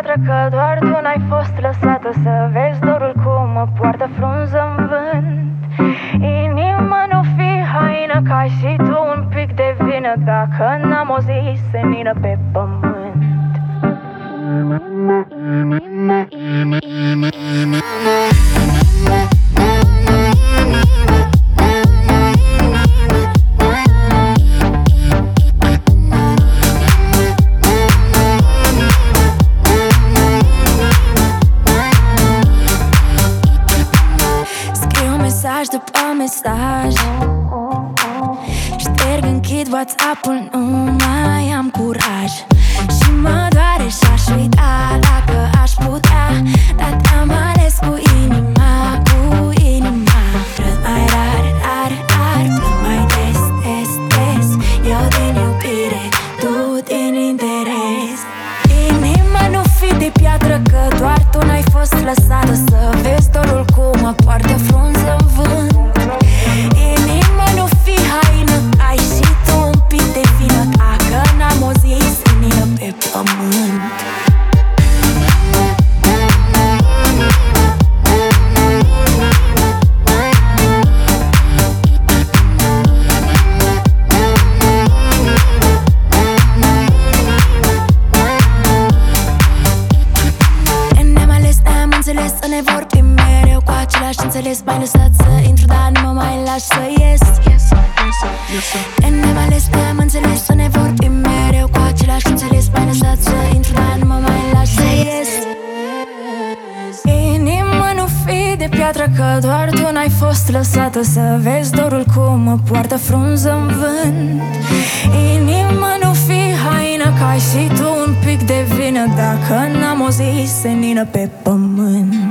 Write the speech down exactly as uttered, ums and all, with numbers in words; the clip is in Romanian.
piatră că doar tu n-ai fost lăsată să vezi dorul cum mă poartă frunză în vânt. Inima nu fi haină, că ai și tu un pic de vină dacă n-am o zi senină pe pământ. Mesaj după mesaj, șterg, închid WhatsApp-ul, nu mai am curaj. Și mă doare și-aș uita dacă aș putea, dar te-am ales cu inima, cu inima. Plâng mai rar, rar, rar, plâng mai des, des, des. Eu din iubire, tu din interes. Inima nu fi de piatră că doar tu n-ai fost lăsată să vezi dorul cum mă poartă frunză în vânt. Inima nu fi haină, ai și tu un pic de vină dacă n-am o zi senină pe pământ. Să ne vorbim mereu cu același înțeles. M-ai lăsat să intru, dar nu mă mai lași să ies. Ne-am ales, ne-am înțeles. Să ne vorbim mereu cu același înțeles. M-ai lăsat să intru, dar nu mă mai lași să ies. Inima nu fi de piatră că doar tu n-ai fost lăsată să vezi dorul cum mă poartă frunză în vânt. Inima nu fi haină, că ai și tu un pic de vină dacă n-am o zi senină pe pământ.